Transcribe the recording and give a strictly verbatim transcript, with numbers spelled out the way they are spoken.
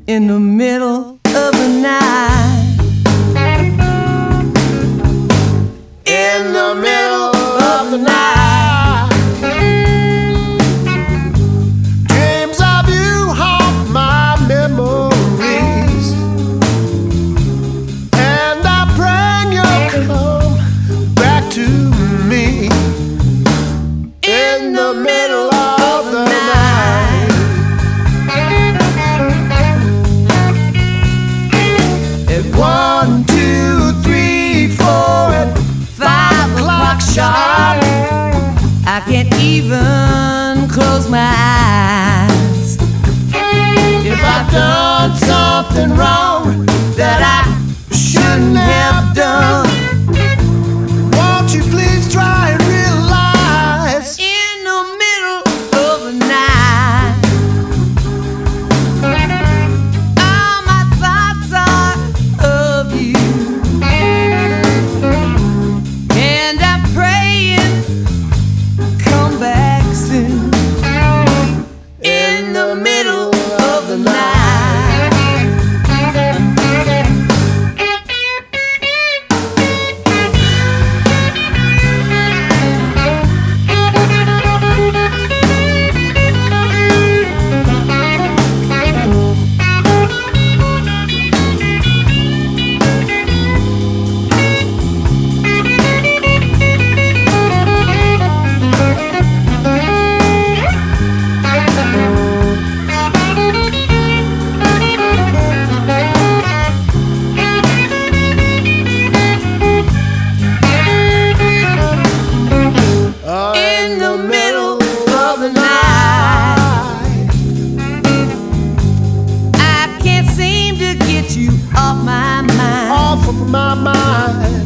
in the middle of the night. In the middle of the night. Dreams of you haunt my memories, and I pray you'll come back to me. In the middle of the night. At one, two, three, four, at five o'clock sharp, I can't even close my eyes. If I've done something wrong that I shouldn't have done, Won't you please try and realize? in the middle of the night, all my thoughts are of you, and I'm praying, come back soon. In the middle of the night. In the middle of the night, I can't seem to get you off my mind. Off of my mind.